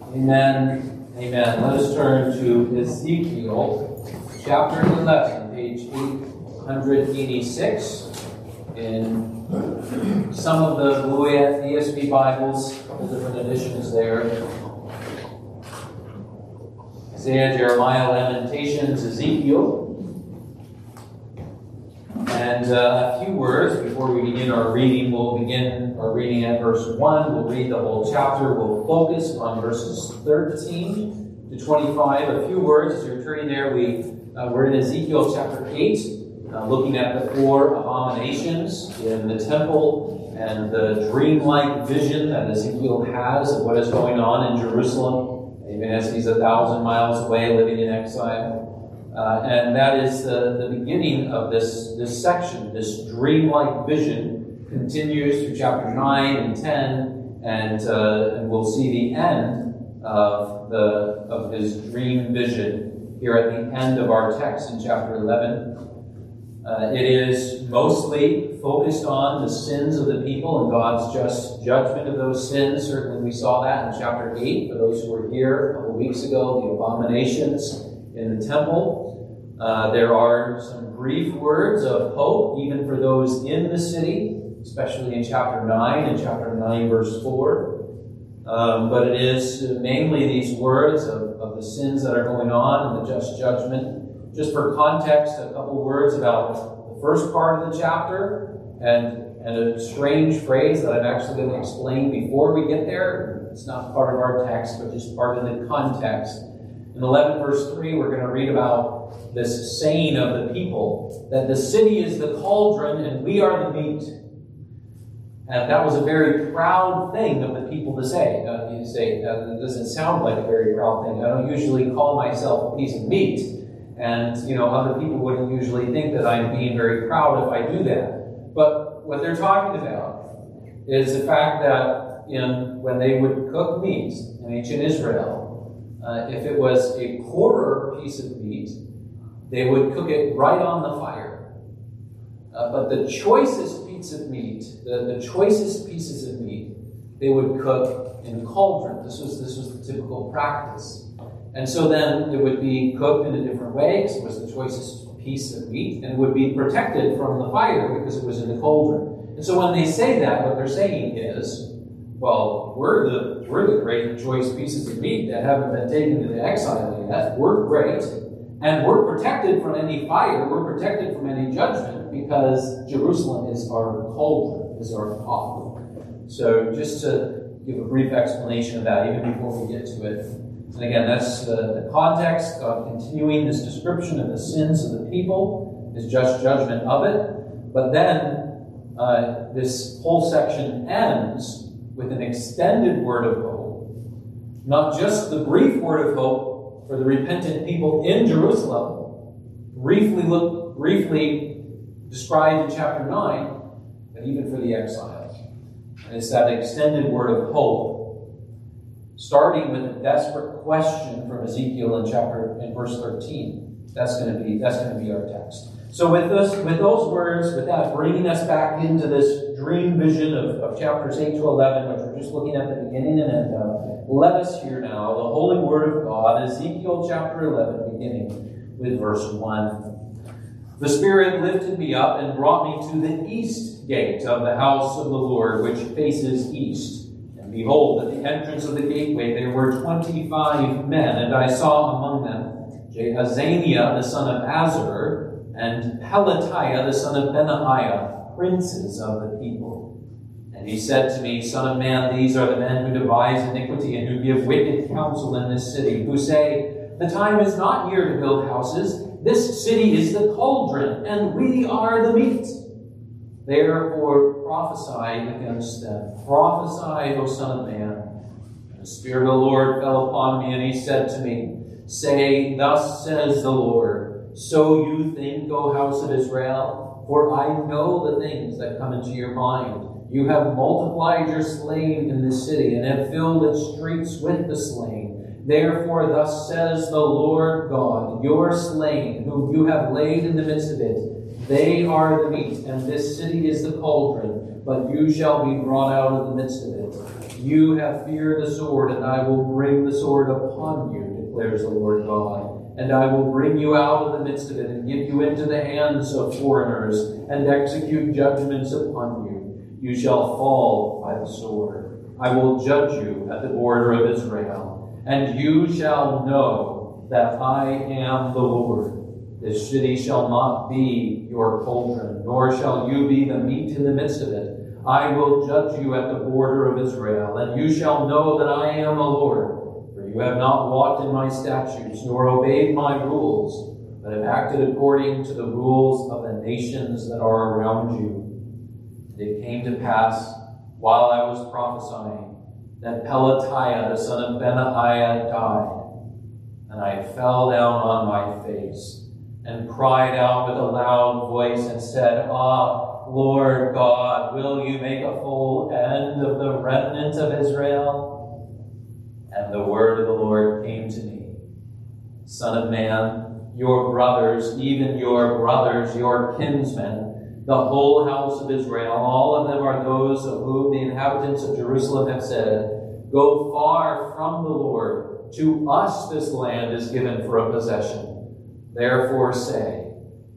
Amen. Amen. Let us turn to Ezekiel chapter 11, page 886. In some of the Louisette ESV Bibles, a couple different editions there. Isaiah, Jeremiah, Lamentations, Ezekiel. And a few words before we begin our reading. We'll begin our reading at verse 1. We'll read the whole chapter. We'll focus on verses 13 to 25. A few words as you're turning there. We're in Ezekiel chapter 8, looking at the 4 abominations in the temple and the dreamlike vision that Ezekiel has of what is going on in Jerusalem, even as he's 1,000 miles away living in exile. And that is the beginning of this section. This dreamlike vision continues through chapter 9 and 10, and we'll see the end of his dream vision here at the end of our text in chapter 11. It is mostly focused on the sins of the people and God's just judgment of those sins. Certainly we saw that in chapter 8, for those who were here a couple weeks ago, the abominations in the temple. There are some brief words of hope, even for those in the city, especially in chapter 9 and chapter 9 verse 4. But it is mainly these words of the sins that are going on and the just judgment. Just for context, a couple words about the first part of the chapter and a strange phrase that I'm actually going to explain before we get there. It's not part of our text, but just part of the context. In 11 verse 3, we're going to read about this saying of the people, that the city is the cauldron and we are the meat. And that was a very proud thing of the people to say. You say, it doesn't sound like a very proud thing. I don't usually call myself a piece of meat. And, other people wouldn't usually think that I'm being very proud if I do that. But what they're talking about is the fact that when they would cook meat in ancient Israel, if it was a poorer piece of meat, they would cook it right on the fire. But the choicest piece of meat, the choicest pieces of meat, they would cook in a cauldron. This was the typical practice. And so then it would be cooked in a different way because it was the choicest piece of meat, and it would be protected from the fire because it was in the cauldron. And so when they say that, what they're saying is, well, we're the great choice pieces of meat that haven't been taken into exile yet. We're great. And we're protected from any fire. We're protected from any judgment because Jerusalem is our cauldron, is our pot. So just to give a brief explanation of that, even before we get to it. And again, that's the context of continuing this description of the sins of the people, his just judgment of it. But then this whole section ends with an extended word of hope. Not just the brief word of hope for the repentant people in Jerusalem, briefly described in chapter 9, but even for the exiles. And it's that extended word of hope, starting with a desperate question from Ezekiel in verse 13. That's going to be our text. So with those words, with that bringing us back into this dream vision of chapters 8 to 11, which we're just looking at the beginning and end of, let us hear now the holy word of God, Ezekiel chapter 11, beginning with verse 1. The Spirit lifted me up and brought me to the east gate of the house of the Lord, which faces east. And behold, at the entrance of the gateway there were 25 men, and I saw among them Jaazaniah the son of Azur, and Pelatiah the son of Benaiah, princes of the people. And he said to me, Son of man, these are the men who devise iniquity and who give wicked counsel in this city, who say, the time is not near to build houses. This city is the cauldron, and we are the meat. Therefore prophesy against them. Prophesy, O Son of man. And the Spirit of the Lord fell upon me, and he said to me, Say, thus says the Lord, so you think, O house of Israel, for I know the things that come into your mind. You have multiplied your slain in this city, and have filled its streets with the slain. Therefore, thus says the Lord God, your slain, whom you have laid in the midst of it, they are the meat, and this city is the cauldron, but you shall be brought out of the midst of it. You have feared the sword, and I will bring the sword upon you, declares the Lord God. And I will bring you out of the midst of it, and give you into the hands of foreigners, and execute judgments upon you. You shall fall by the sword. I will judge you at the border of Israel, and you shall know that I am the Lord. This city shall not be your cauldron, nor shall you be the meat in the midst of it. I will judge you at the border of Israel, and you shall know that I am the Lord. For you have not walked in my statutes, nor obeyed my rules, but have acted according to the rules of the nations that are around you. It came to pass, while I was prophesying, that Pelatiah, the son of Benaiah, died. And I fell down on my face, and cried out with a loud voice, and said, Ah, Lord God, will you make a full end of the remnant of Israel? And the word of the Lord came to me. Son of man, your brothers, even your brothers, your kinsmen, the whole house of Israel, all of them are those of whom the inhabitants of Jerusalem have said, Go far from the Lord. To us this land is given for a possession. Therefore say,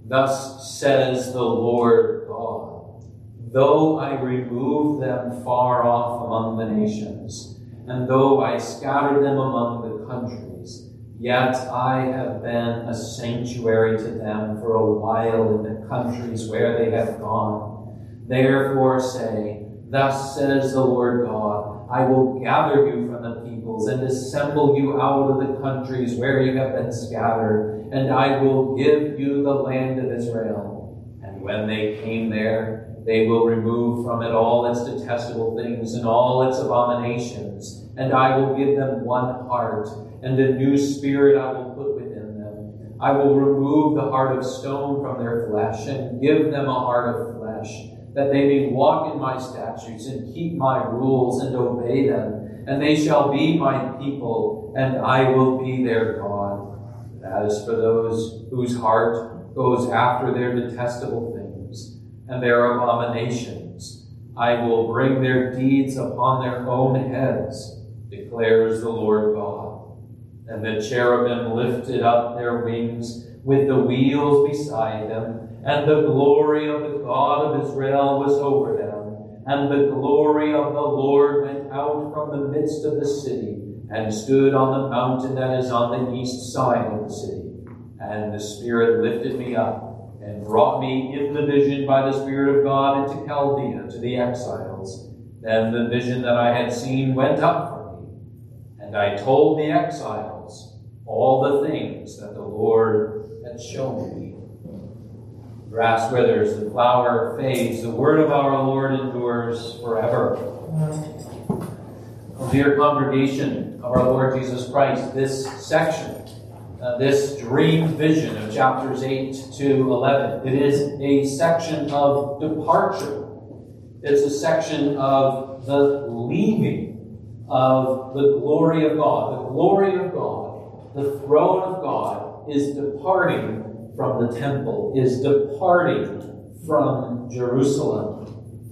Thus says the Lord God, Though I remove them far off among the nations, and though I scatter them among the countries, yet I have been a sanctuary to them for a while in the countries where they have gone. Therefore say, Thus says the Lord God, I will gather you from the peoples and assemble you out of the countries where you have been scattered, and I will give you the land of Israel. And when they came there, they will remove from it all its detestable things and all its abominations, and I will give them one heart, and a new spirit I will put within them. I will remove the heart of stone from their flesh, and give them a heart of flesh, that they may walk in my statutes, and keep my rules, and obey them. And they shall be my people, and I will be their God. As for those whose heart goes after their detestable things, and their abominations, I will bring their deeds upon their own heads, declares the Lord God. And the cherubim lifted up their wings with the wheels beside them, and the glory of the God of Israel was over them. And the glory of the Lord went out from the midst of the city, and stood on the mountain that is on the east side of the city. And the Spirit lifted me up, and brought me in the vision by the Spirit of God into Chaldea to the exiles. Then the vision that I had seen went up from me, and I told the exiles all the things that the Lord had shown me. The grass withers, the flower fades, the word of our Lord endures forever. Oh, dear congregation of our Lord Jesus Christ, this section, this dream vision of chapters 8 to 11. It is a section of departure. It's a section of the leaving of the glory of God. The glory of God, the throne of God, is departing from the temple, is departing from Jerusalem.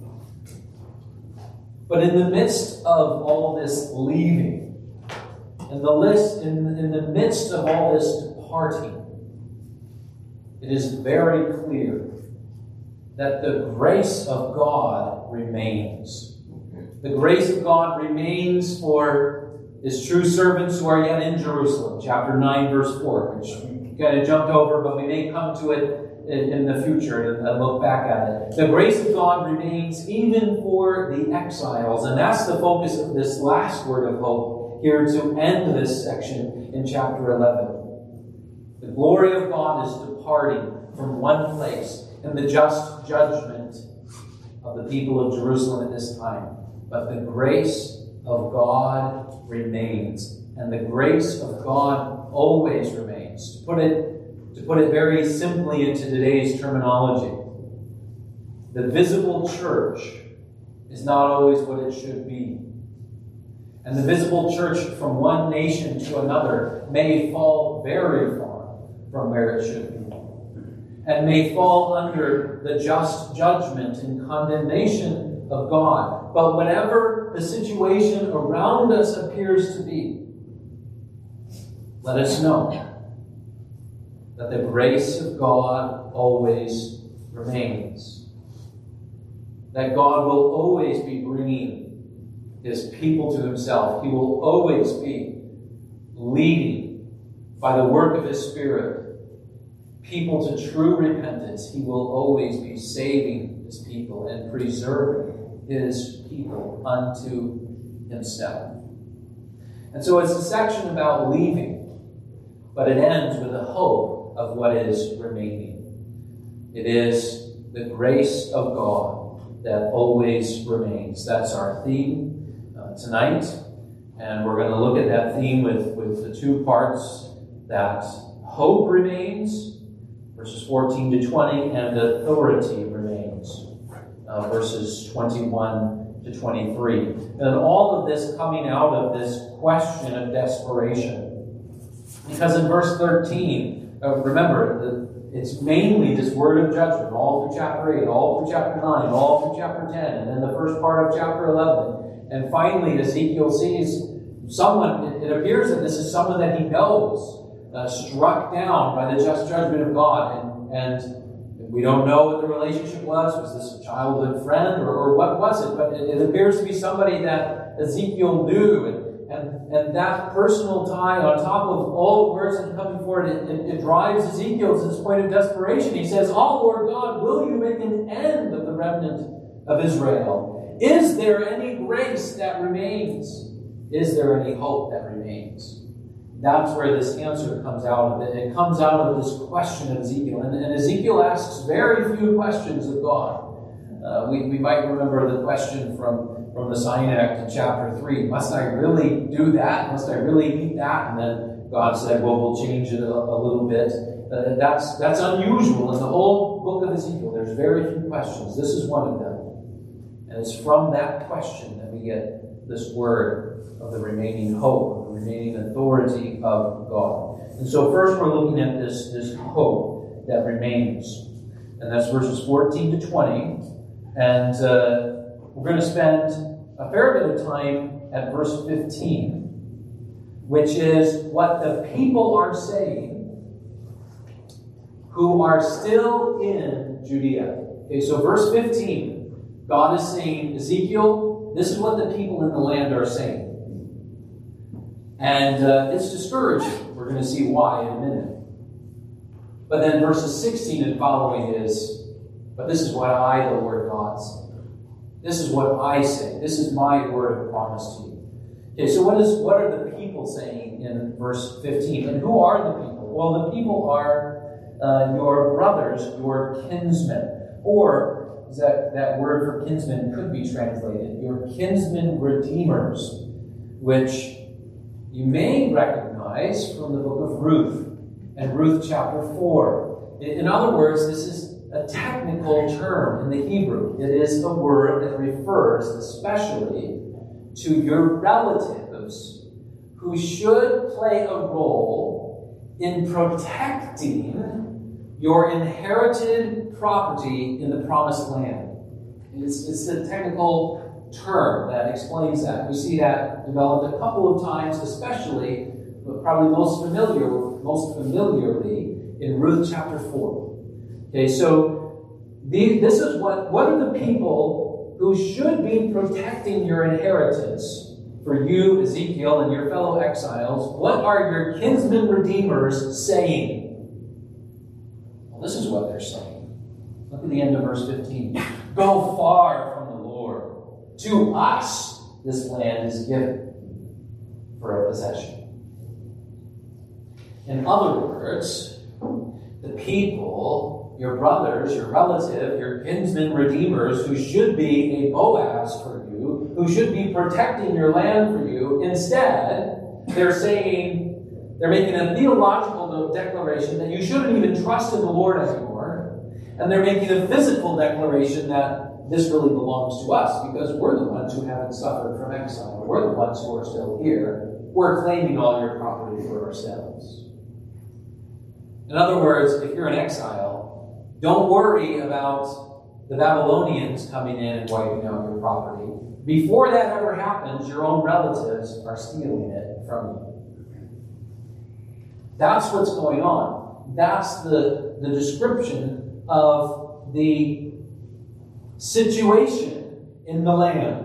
But in the midst of all this leaving, in the midst of all this departing, it is very clear that the grace of God remains. The grace of God remains for His true servants who are yet in Jerusalem. Chapter 9, verse 4, which we kind of jumped over, but we may come to it in the future and look back at it. The grace of God remains even for the exiles, and that's the focus of this last word of hope here to end this section in chapter 11. The glory of God is departing from one place in the just judgment of the people of Jerusalem at this time. But the grace of God remains, and the grace of God always remains. To put it very simply into today's terminology, the visible church is not always what it should be. And the visible church from one nation to another may fall very far from where it should be, and may fall under the just judgment and condemnation of God. But whatever the situation around us appears to be, let us know that the grace of God always remains. That God will always be bringing His people to Himself. He will always be leading by the work of His Spirit people to true repentance. He will always be saving His people and preserving His people unto Himself. And so it's a section about leaving, but it ends with a hope of what is remaining. It is the grace of God that always remains. That's our theme tonight. And we're going to look at that theme with the two parts, that hope remains, verses 14 to 20, and authority remains, verses 21 to 23. And all of this coming out of this question of desperation. Because in verse 13, remember, it's mainly this word of judgment, all through chapter 8, all through chapter 9, all through chapter 10, and then the first part of chapter 11. And finally, Ezekiel sees someone, it appears that this is someone that he knows, struck down by the just judgment of God. And we don't know what the relationship was. Was this a childhood friend or what was it? But it appears to be somebody that Ezekiel knew. And that personal tie on top of all the words that come before it, it drives Ezekiel to this point of desperation. He says, "Oh, Lord God, will you make an end of the remnant of Israel? Is there any grace that remains? Is there any hope that remains?" That's where this answer comes out of it. It comes out of this question of Ezekiel. And Ezekiel asks very few questions of God. We might remember the question from the Sign Act in chapter 3. Must I really do that? Must I really eat that? And then God said, well, we'll change it a little bit. That's unusual in the whole book of Ezekiel. There's very few questions. This is one of them. And it's from that question that we get this word of the remaining hope, the remaining authority of God. And so first we're looking at this hope that remains. And that's verses 14 to 20. And we're going to spend a fair bit of time at verse 15, which is what the people are saying who are still in Judea. Okay, so verse 15, God is saying, Ezekiel, this is what the people in the land are saying. And it's discouraging. We're going to see why in a minute. But then verses 16 and following is, but this is what I, the Lord God, say. This is what I say. This is my word of promise to you. Okay, so what are the people saying in verse 15? And who are the people? Well, the people are your brothers, your kinsmen. Or that word for kinsmen could be translated, your kinsmen redeemers, which you may recognize from the book of Ruth and Ruth chapter 4. In other words, this is a technical term in the Hebrew. It is a word that refers especially to your relatives who should play a role in protecting your inherited property in the promised land. It's a technical term that explains that. We see that developed a couple of times, especially, but probably most familiarly in Ruth chapter 4. Okay, so this is what are the people who should be protecting your inheritance for you, Ezekiel, and your fellow exiles. What are your kinsmen redeemers saying? Well, this is what they're saying. Look at the end of verse 15. Go far from the Lord. To us this land is given for a possession. In other words, the people, your brothers, your relative, your kinsmen redeemers, who should be a Boaz for you, who should be protecting your land for you, instead, they're making a theological declaration that you shouldn't even trust in the Lord anymore, and they're making a physical declaration that this really belongs to us because we're the ones who haven't suffered from exile. We're the ones who are still here. We're claiming all your property for ourselves. In other words, if you're in exile, don't worry about the Babylonians coming in and wiping out your property. before that ever happens, your own relatives are stealing it from you. That's what's going on. That's the description of the situation in the land.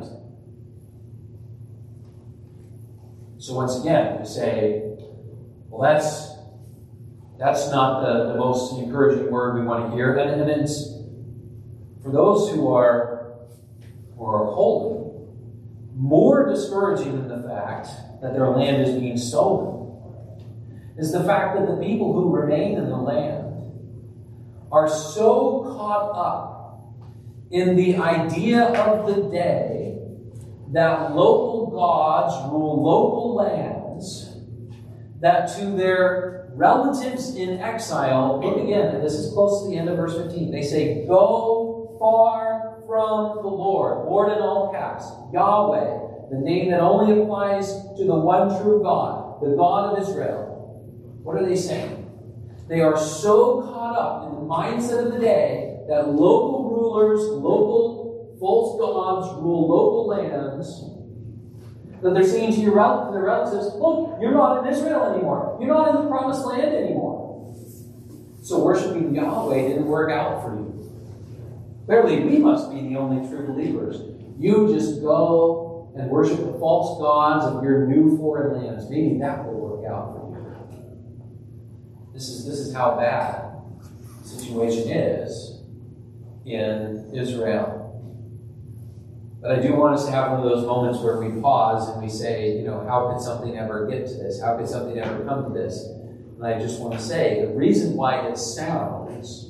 So once again, we say, well, that's not the most encouraging word we want to hear. And it's for those who are holy, more discouraging than the fact that their land is being stolen is the fact that the people who remain in the land are so caught up in the idea of the day that local gods rule local lands, that to their relatives in exile, look again, and this is close to the end of verse 15, they say, "Go far from the Lord." Lord in all caps, Yahweh, the name that only applies to the one true God, the God of Israel. What are they saying? They are so caught up in the mindset of the day that local rulers, local false gods rule local lands, that they're saying to their relatives, look, you're not in Israel anymore. You're not in the promised land anymore. So worshiping Yahweh didn't work out for you. Clearly, we must be the only true believers. You just go and worship the false gods of your new foreign lands. Maybe that will work out for you. This is how bad the situation is in Israel. But I do want us to have one of those moments where we pause and we say, how could something ever get to this? How could something ever come to this? And I just want to say, the reason why it sounds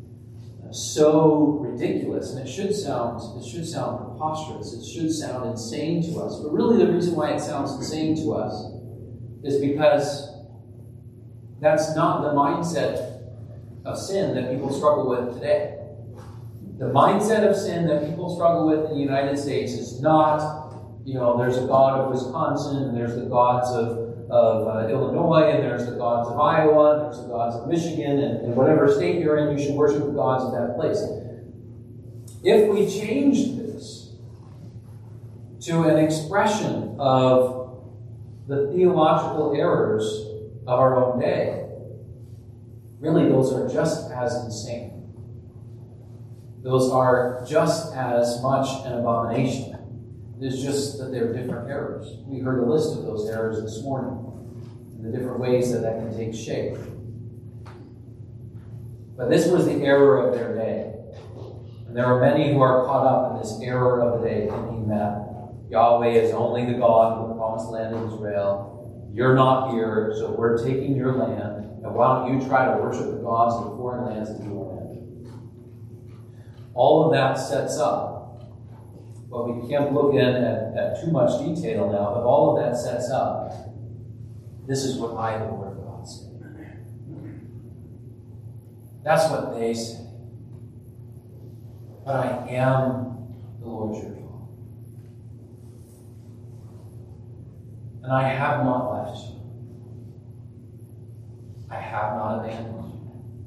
so ridiculous, and it should sound preposterous, it should sound insane to us, but really the reason why it sounds insane to us is because that's not the mindset of sin that people struggle with today. The mindset of sin that people struggle with in the United States is not, there's a God of Wisconsin, and there's the gods of Illinois, and there's the gods of Iowa, and there's the gods of Michigan, and whatever state you're in, you should worship the gods of that place. If we change this to an expression of the theological errors of our own day, really those are just as insane. Those are just as much an abomination. It's just that they're different errors. We heard a list of those errors this morning and the different ways that can take shape. But this was the error of their day. And there are many who are caught up in this error of the day, thinking that Yahweh is only the God of the promised land of Israel. You're not here, so we're taking your land. And why don't you try to worship the gods of the foreign lands of your land? All of that sets up, but we can't look in at too much detail now, but all of that sets up, this is what I, the Word of God, say. That's what they say. But I am the Lord your God. And I have not left you. I have not abandoned you.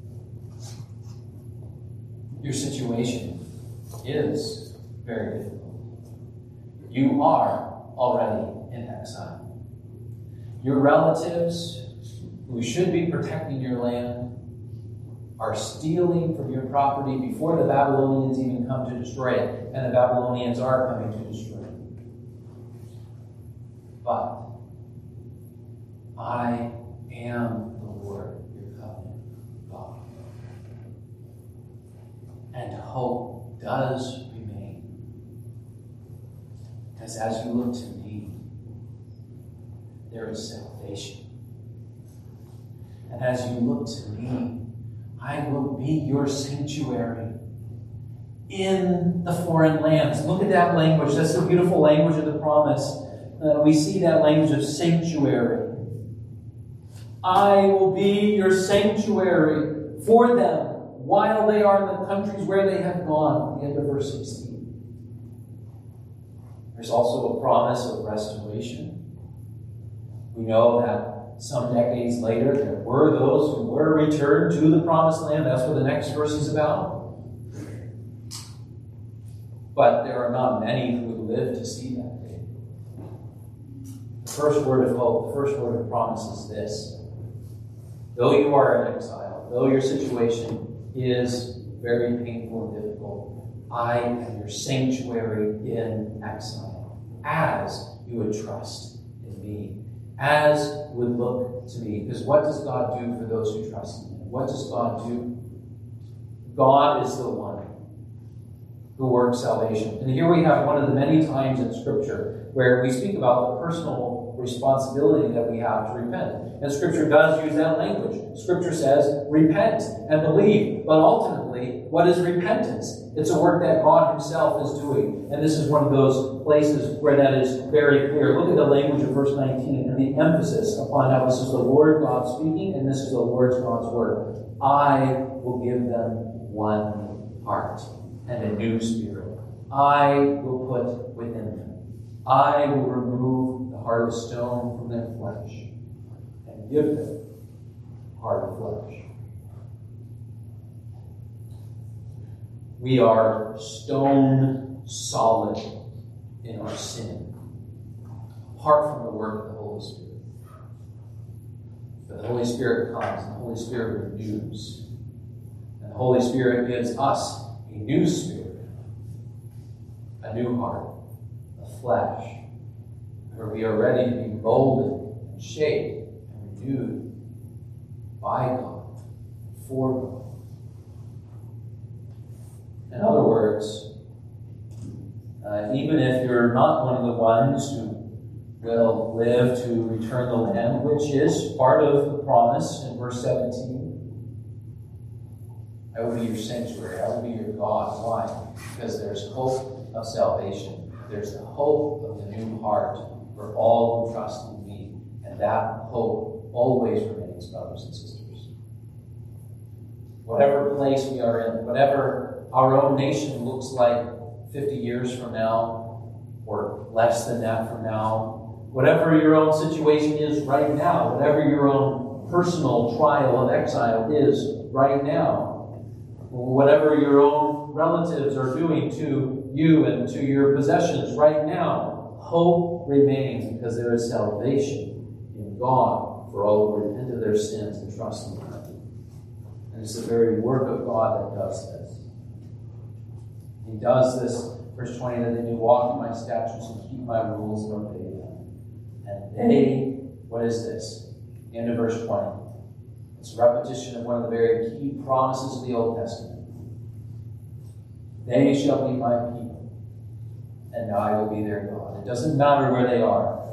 Your situation is very difficult. You are already in exile. Your relatives, who should be protecting your land, are stealing from your property before the Babylonians even come to destroy it, and the Babylonians are coming to destroy it. But I am the Lord, your covenant God. And hope does remain. Because as you look to me, there is salvation. And as you look to me, I will be your sanctuary in the foreign lands. Look at that language. That's the beautiful language of the promise. We see that language of sanctuary. I will be your sanctuary for them while they are in the countries where they have gone. At the end of verse 16. There's also a promise of restoration. We know that some decades later, there were those who were returned to the promised land. That's what the next verse is about. but there are not many who would live to see that day. The first word of hope, the first word of promise is this. Though you are in exile, though your situation is very painful and difficult, I am your sanctuary in exile, as you would trust in me, as you would look to me. Because what does God do for those who trust in him? What does God do? God is the one who works salvation. And here we have one of the many times in Scripture where we speak about the personal responsibility that we have to repent. And Scripture does use that language. Scripture says, repent and believe. But ultimately, what is repentance? It's a work that God himself is doing. And this is one of those places where that is very clear. Look at the language of verse 19 and the emphasis upon how this is the Lord God speaking and this is the Lord God's word. I will give them one heart and a new spirit. I will put within them. I will remove the heart of stone from their flesh and give them a heart of flesh. We are stone solid in our sin, apart from the work of the Holy Spirit. But the Holy Spirit comes, and the Holy Spirit renews. And the Holy Spirit gives us a new spirit, a new heart, a flesh, where we are ready to be molded and shaped and renewed by God, for God. In other words, even if you're not one of the ones who will live to return the land, which is part of the promise in verse 17, I will be your sanctuary, I will be your God. Why? Because there's hope of salvation. There's the hope of the new heart for all who trust in me. And that hope always remains, brothers and sisters. Whatever place we are in, whatever our own nation looks like 50 years from now, or less than that from now, whatever your own situation is right now, whatever your own personal trial of exile is right now, whatever your own relatives are doing to you and to your possessions right now, hope remains because there is salvation in God for all who repent of their sins and trust in Him. And it's the very work of God that does this. He does this, verse 20, that they may walk in my statutes and keep my rules and obey them. And they, what is this? End of verse 20. It's a repetition of one of the very key promises of the Old Testament. They shall be my people, and I will be their God. It doesn't matter where they are.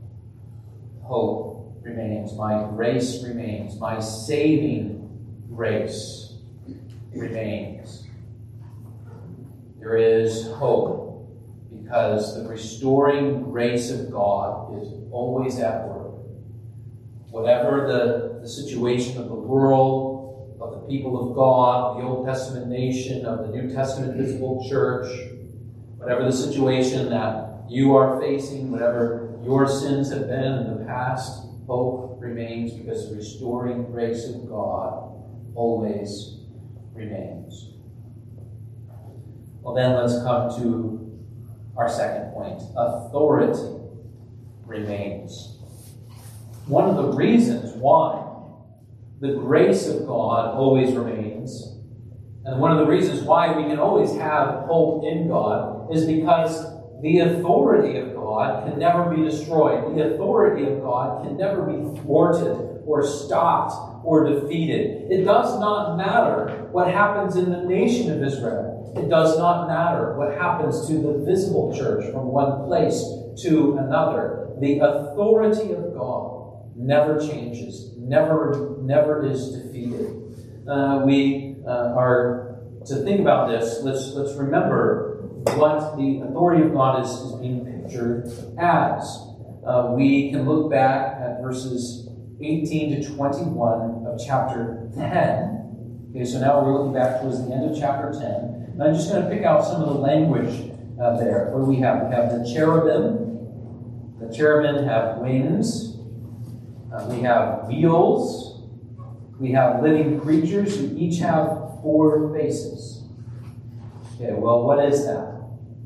Hope remains. My grace remains. My saving grace remains. There is hope because the restoring grace of God is always at work. Whatever the situation of the world, of the people of God, the Old Testament nation, of the New Testament visible church, whatever the situation that you are facing, whatever your sins have been in the past, hope remains because the restoring grace of God always remains. Well, then let's come to our second point. Authority remains. One of the reasons why the grace of God always remains, and one of the reasons why we can always have hope in God, is because the authority of God can never be destroyed. The authority of God can never be thwarted or stopped or defeated. It does not matter what happens in the nation of Israel. It does not matter what happens to the visible church from one place to another. The authority of God never changes, never is defeated. We are to think about this. Let's remember what the authority of God is being pictured as. We can look back at verses 18 to 21 of chapter 10. Okay, so now we're looking back towards the end of chapter 10. And I'm just going to pick out some of the language there. What do we have? We have the cherubim. The cherubim have wings. We have wheels. We have living creatures who each have 4 faces. Okay, well, what is that?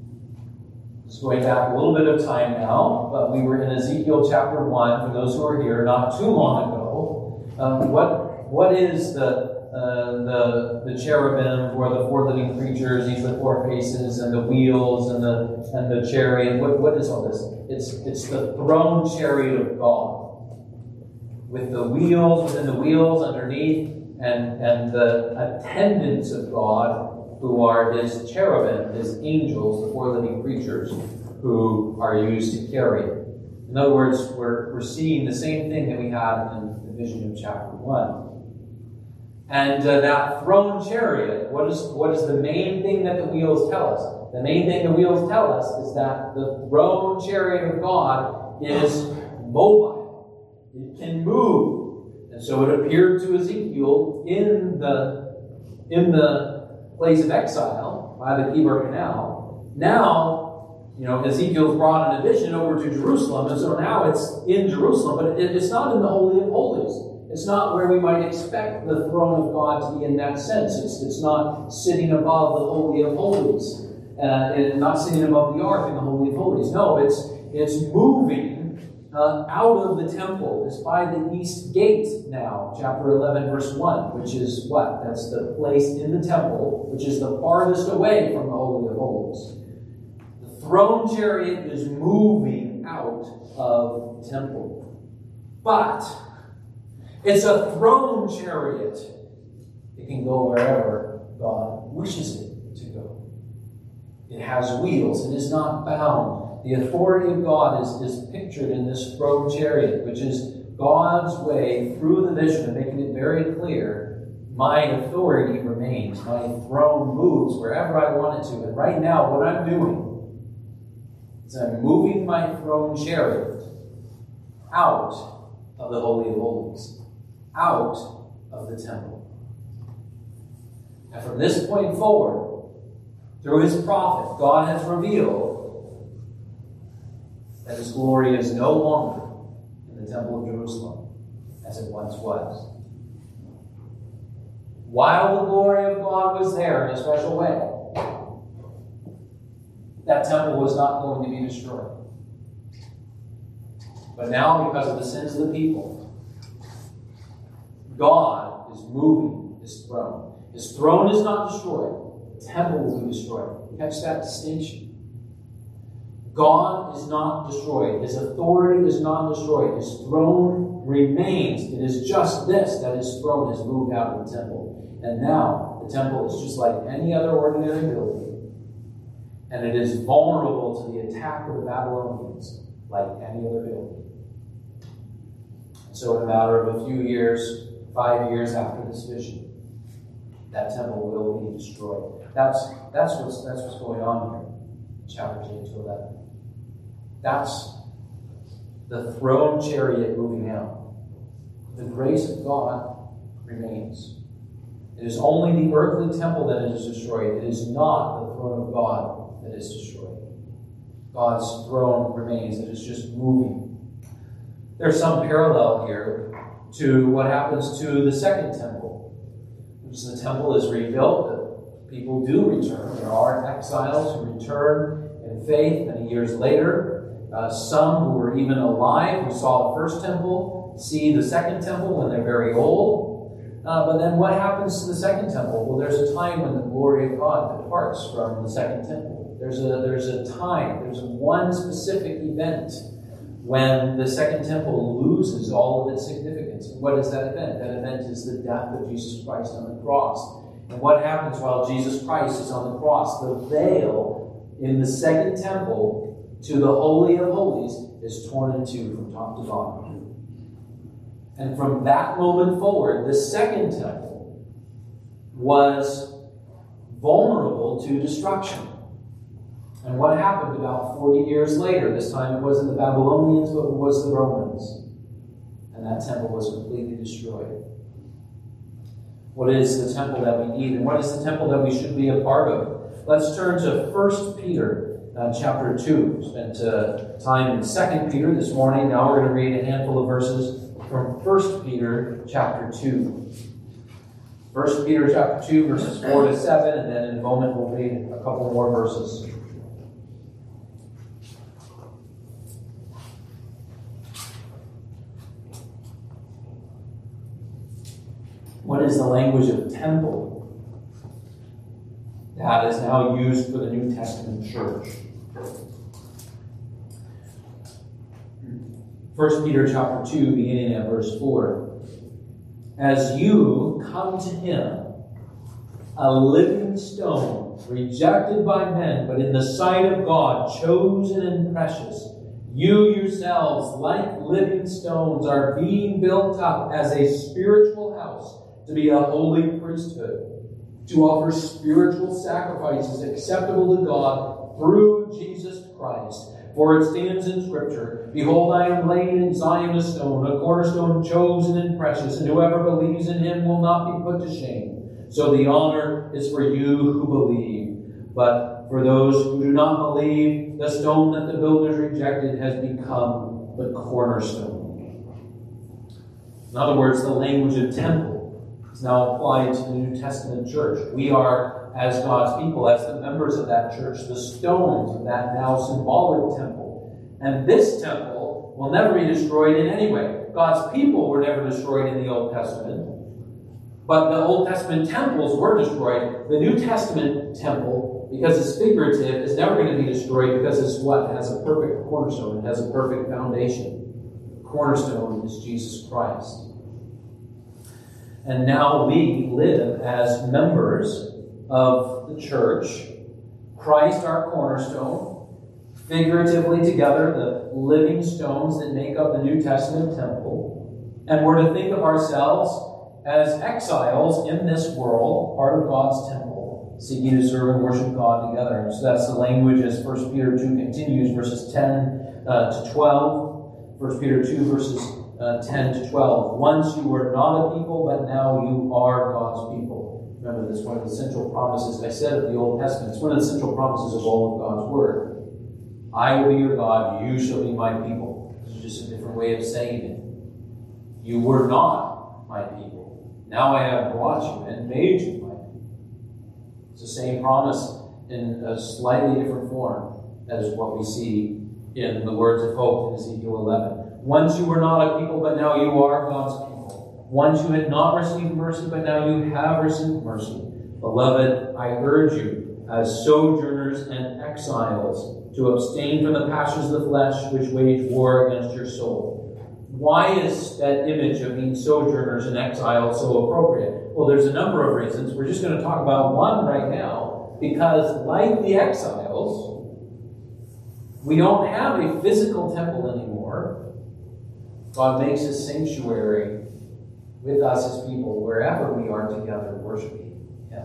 It's going back a little bit of time now, but we were in Ezekiel chapter 1, for those who are here, not too long ago. What is the cherubim, or the four living creatures, each with four faces, and the wheels, and the chariot? What is all this? It's the throne chariot of God, with the wheels, within the wheels, underneath, and the attendants of God, who are his cherubim, his angels, the four living creatures, who are used to carry it. In other words, we're seeing the same thing that we had in the vision of chapter 1. And that throne chariot, what is the main thing that the wheels tell us? The main thing the wheels tell us is that the throne chariot of God is mobile. It can move. And so it appeared to Ezekiel in the place of exile by the Kidron Canal. Now, Ezekiel's brought in a vision over to Jerusalem, and so now it's in Jerusalem, but it's not in the Holy of Holies. It's not where we might expect the throne of God to be in that sense. It's not sitting above the Holy of Holies, and not sitting above the ark in the Holy of Holies. No, it's moving out of the temple. It's by the east gate now, chapter 11, verse 1, which is what? That's the place in the temple, which is the farthest away from the Holy of Holies. The throne chariot is moving out of the temple. But it's a throne chariot. It can go wherever God wishes it to go. It has wheels. It is not bound. The authority of God is pictured in this throne chariot, which is God's way through the vision of making it very clear, my authority remains. My throne moves wherever I want it to. And right now, what I'm doing is I'm moving my throne chariot out of the Holy of Holies, out of the temple. And from this point forward, through his prophet, God has revealed that his glory is no longer in the temple of Jerusalem as it once was. While the glory of God was there in a special way, that temple was not going to be destroyed. But now, because of the sins of the people, God is moving his throne. His throne is not destroyed. The temple will be destroyed. Catch that distinction. God is not destroyed. His authority is not destroyed. His throne remains. It is just this, that his throne has moved out of the temple. And now, the temple is just like any other ordinary building. And it is vulnerable to the attack of the Babylonians like any other building. And so in a matter of a few years, 5 years after this vision, that temple will be destroyed. That's what's going on here. Chapters 8 to 11. That's the throne chariot moving out. The grace of God remains. It is only the earthly temple that is destroyed. It is not the throne of God that is destroyed. God's throne remains. It is just moving. There's some parallel here to what happens to the second temple. Which the temple is rebuilt. The people do return. There are exiles who return in faith many years later. Some who were even alive, who saw the first temple, see the second temple when they're very old. But then what happens to the second temple? Well, there's a time when the glory of God departs from the second temple. There's a time, there's one specific event when the second temple loses all of its significance. And what is that event? That event is the death of Jesus Christ on the cross. And what happens while Jesus Christ is on the cross? The veil in the second temple to the Holy of Holies is torn in two from top to bottom. And from that moment forward, the second temple was vulnerable to destruction. And what happened about 40 years later? This time it wasn't the Babylonians, but it was the Romans. And that temple was completely destroyed. What is the temple that we need? And what is the temple that we should be a part of? Let's turn to 1 Peter chapter 2. We spent time in 2 Peter this morning. Now we're going to read a handful of verses from 1 Peter chapter 2. 1 Peter chapter 2, verses 4 to 7, and then in a moment we'll read a couple more verses. is the language of temple that is now used for the New Testament church. 1 Peter chapter 2, beginning at verse 4. As you come to him, a living stone, rejected by men, but in the sight of God, chosen and precious, you yourselves, like living stones, are being built up as a spiritual house to be a holy priesthood, to offer spiritual sacrifices acceptable to God through Jesus Christ. For it stands in Scripture, Behold, I am laying in Zion a stone, a cornerstone chosen and precious, and whoever believes in him will not be put to shame. So the honor is for you who believe. But for those who do not believe, the stone that the builders rejected has become the cornerstone. In other words, the language of temple is now applied to the New Testament church. We are, as God's people, as the members of that church, the stones of that now symbolic temple. And this temple will never be destroyed in any way. God's people were never destroyed in the Old Testament. But the Old Testament temples were destroyed. The New Testament temple, because it's figurative, is never going to be destroyed because it's what? It has a perfect cornerstone. It has a perfect foundation. The cornerstone is Jesus Christ. And now we live as members of the church. Christ, our cornerstone, figuratively together, the living stones that make up the New Testament temple. And we're to think of ourselves as exiles in this world, part of God's temple, seeking to serve and worship God together. And so that's the language as 1 Peter 2 continues, verses 10 to 12. 1 Peter 2, verses 10 to 12. Once you were not a people, but now you are God's people. Remember, this is one of the central promises, I said, of the Old Testament. It's one of the central promises of all of God's Word. I will be your God, you shall be my people. This is just a different way of saying it. You were not my people. Now I have brought you and made you my people. It's the same promise in a slightly different form as what we see in the words of hope in Ezekiel 11. Once you were not a people, but now you are God's people. Once you had not received mercy, but now you have received mercy. Beloved, I urge you, as sojourners and exiles, to abstain from the passions of the flesh which wage war against your soul. Why is that image of being sojourners and exiles so appropriate? Well, there's a number of reasons. We're just going to talk about one right now, because like the exiles, we don't have a physical temple anymore. God makes a sanctuary with us as people wherever we are together worshiping Him.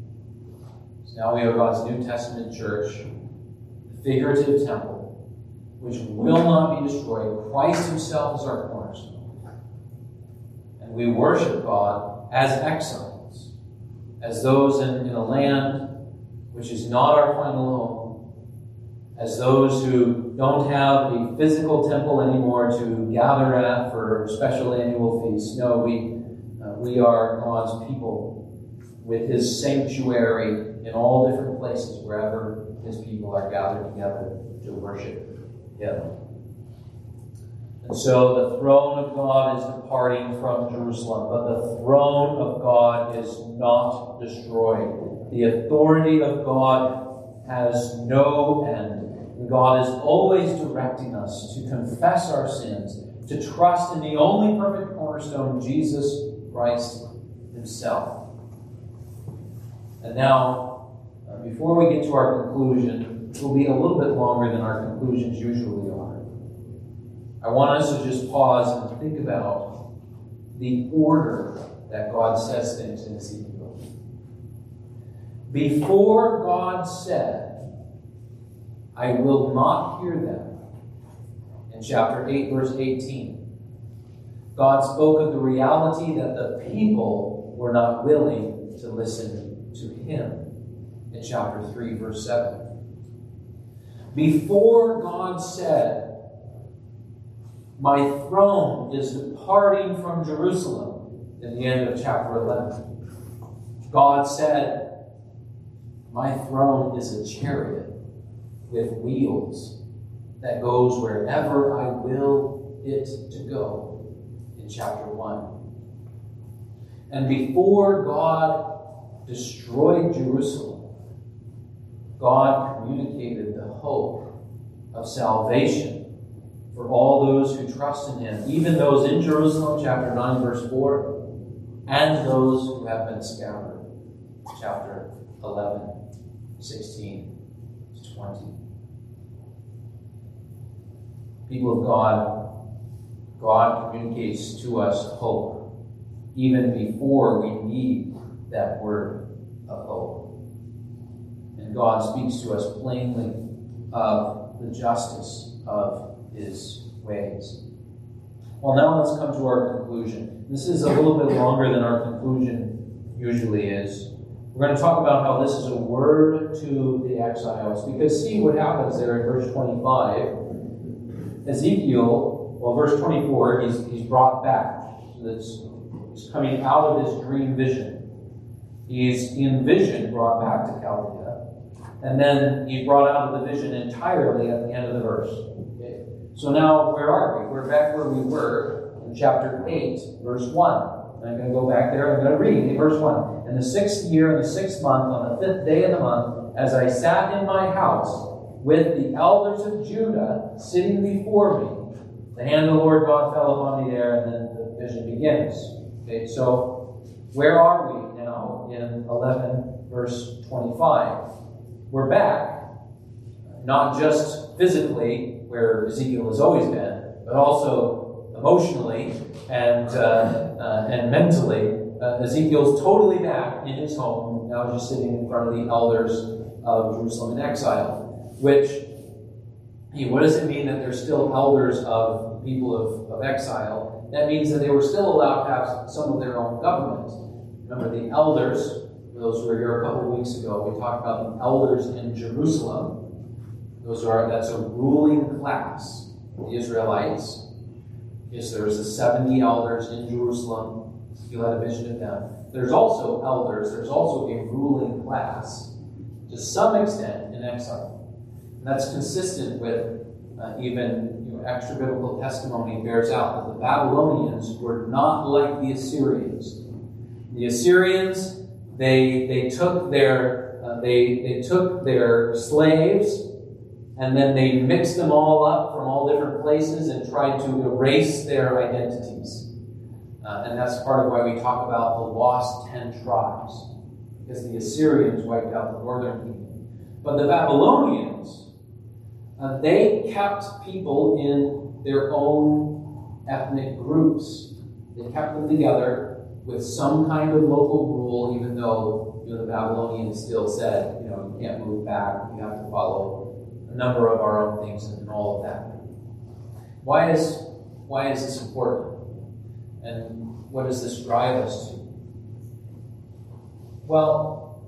So now we have God's New Testament church, the figurative temple, which will not be destroyed. Christ Himself is our cornerstone. And we worship God as exiles, as those in a land which is not our final home, as those who don't have a physical temple anymore to gather at for special annual feasts. No, we are God's people with His sanctuary in all different places, wherever His people are gathered together to worship Him. And so the throne of God is departing from Jerusalem, but the throne of God is not destroyed. The authority of God has no end. And God is always directing us to confess our sins, to trust in the only perfect cornerstone, Jesus Christ Himself. And now, before we get to our conclusion, it will be a little bit longer than our conclusions usually are. I want us to just pause and think about the order that God says things in Ezekiel. Before God said, I will not hear them, in chapter 8, verse 18, God spoke of the reality that the people were not willing to listen to Him, in chapter 3, verse 7. Before God said, my throne is departing from Jerusalem, in the end of chapter 11, God said, my throne is a chariot with wheels that goes wherever I will it to go, in chapter 1. And before God destroyed Jerusalem, God communicated the hope of salvation for all those who trust in Him, even those in Jerusalem, chapter 9, verse 4, and those who have been scattered, chapter 11, 16 to 20. People of God communicates to us hope even before we need that word of hope. And God speaks to us plainly of the justice of His ways. Well, now let's come to our conclusion. This is a little bit longer than our conclusion usually is. We're going to talk about how this is a word to the exiles. Because see what happens there in verse 25. Ezekiel, well, verse 24, he's brought back. So he's coming out of his dream vision. He's in vision brought back to Chaldea. And then he's brought out of the vision entirely at the end of the verse. Okay. So now, where are we? We're back where we were in chapter 8, verse 1. And I'm going to go back there and I'm going to read in verse 1. In the 6th year, in the 6th month, on the 5th day of the month, as I sat in my house with the elders of Judah sitting before me, the hand of the Lord God fell upon me there, and then the vision begins. Okay, so where are we now in 11, verse 25? We're back, not just physically, where Ezekiel has always been, but also emotionally and mentally. Ezekiel's totally back in his home, now just sitting in front of the elders of Jerusalem in exile. Which, what does it mean that they're still elders of people of exile? That means that they were still allowed to have some of their own government. Remember, the elders, for those who were here a couple of weeks ago, we talked about the elders in Jerusalem. That's a ruling class, the Israelites. Yes, there was the 70 elders in Jerusalem. You had a vision of them. There's also elders, there's also a ruling class, to some extent, in exile. And that's consistent with even extra-biblical testimony bears out that the Babylonians were not like the Assyrians. The Assyrians, they took their slaves and then they mixed them all up from all different places and tried to erase their identities. And that's part of why we talk about the lost 10 tribes, because the Assyrians wiped out the northern kingdom. But the Babylonians, they kept people in their own ethnic groups. They kept them together with some kind of local rule, even though the Babylonians still said, you can't move back, you have to follow a number of our own things and all of that. Why is this important? And what does this drive us to? Well,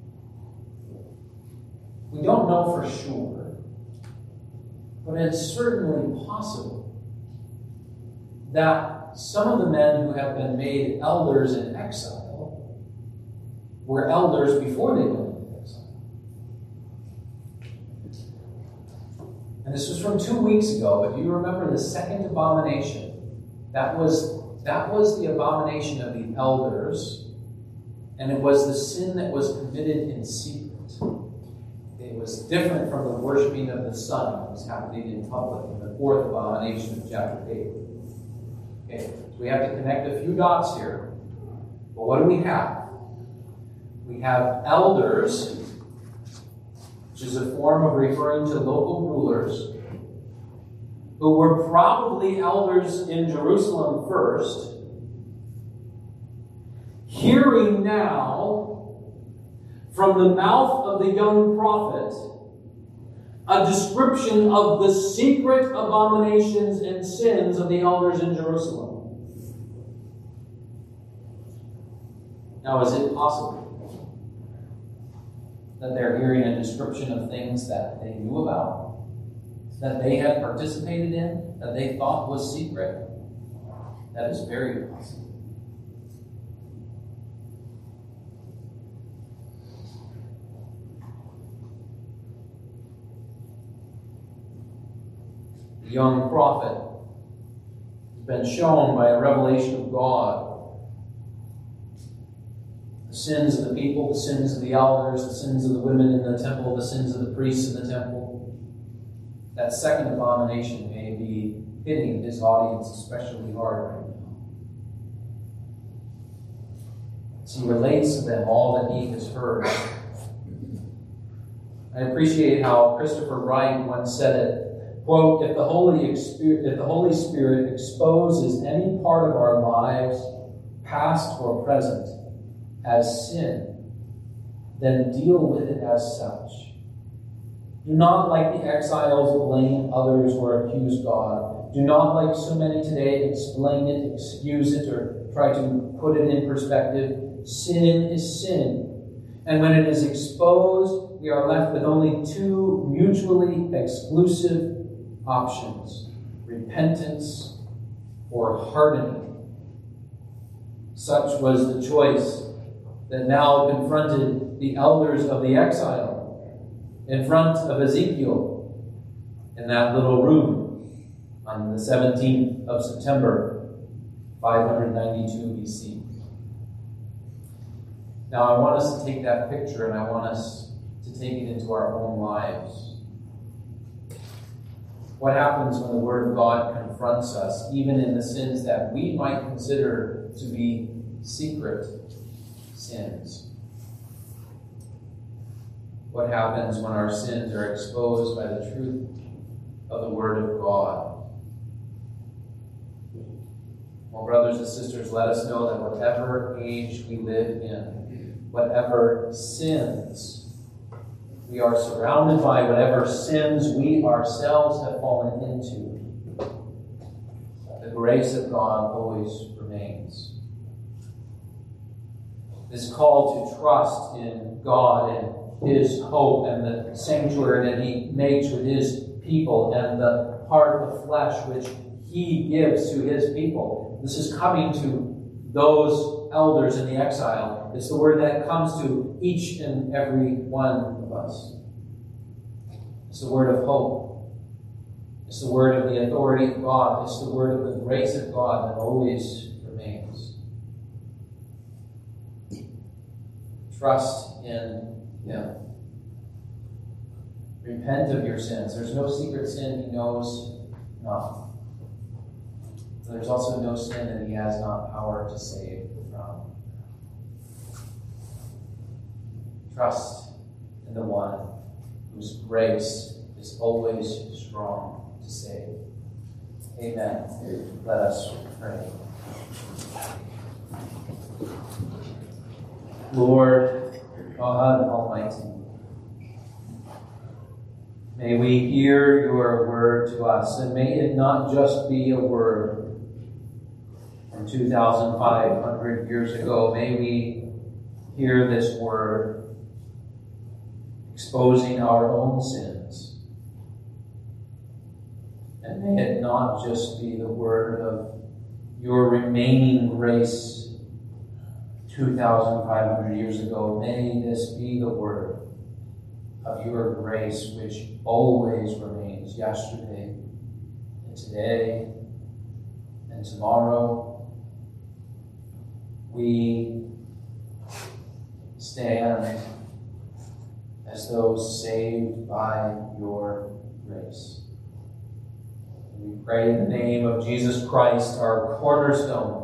we don't know for sure, but it's certainly possible that some of the men who have been made elders in exile were elders before they went into exile. And this was from 2 weeks ago, but you remember the second abomination. That was the abomination of the elders, and it was the sin that was committed in secret. It was different from the worshiping of the sun that was happening in public in the 4th abomination of chapter 8. Okay, so we have to connect a few dots here. But what do we have? We have elders, which is a form of referring to local rulers, who were probably elders in Jerusalem first, hearing now from the mouth of the young prophet a description of the secret abominations and sins of the elders in Jerusalem. Now, is it possible that they're hearing a description of things that they knew about, that they had participated in, that they thought was secret? That is very possible. The young prophet has been shown by a revelation of God The sins of the people, the sins of the elders, the sins of the women in the temple, the sins of the priests in the temple. That second abomination may be hitting his audience especially hard right now. So he relates to them all that he has heard. I appreciate how Christopher Wright once said it, quote, if the Holy Spirit exposes any part of our lives, past or present, as sin, then deal with it as such. Do not, like the exiles, blame others or accuse God. Do not, like so many today, explain it, excuse it, or try to put it in perspective. Sin is sin. And when it is exposed, we are left with only two mutually exclusive options: repentance or hardening. Such was the choice that now confronted the elders of the exile in front of Ezekiel in that little room on the 17th of September, 592 BC. Now I want us to take that picture and I want us to take it into our own lives. What happens when the Word of God confronts us, even in the sins that we might consider to be secret sins? What happens when our sins are exposed by the truth of the Word of God? Well, brothers and sisters, let us know that whatever age we live in, whatever sins we are surrounded by, whatever sins we ourselves have fallen into, the grace of God always remains. This call to trust in God and His hope and the sanctuary that He makes with His people and the heart of flesh which He gives to His people. This is coming to those elders in the exile. It's the word that comes to each and every one of us. It's the word of hope. It's the word of the authority of God. It's the word of the grace of God that always remains. Trust in Him. Repent of your sins. There's no secret sin He knows not. There's also no sin that He has not power to save from. Trust in the one whose grace is always strong to save. Amen. Let us pray. Lord God Almighty, may we hear your word to us, and may it not just be a word from 2,500 years ago. May we hear this word exposing our own sins. And may it not just be the word of your remaining grace 2,500 years ago. May this be the word of your grace which always remains, yesterday and today and tomorrow. We stand as those saved by your grace. We pray in the name of Jesus Christ, our cornerstone,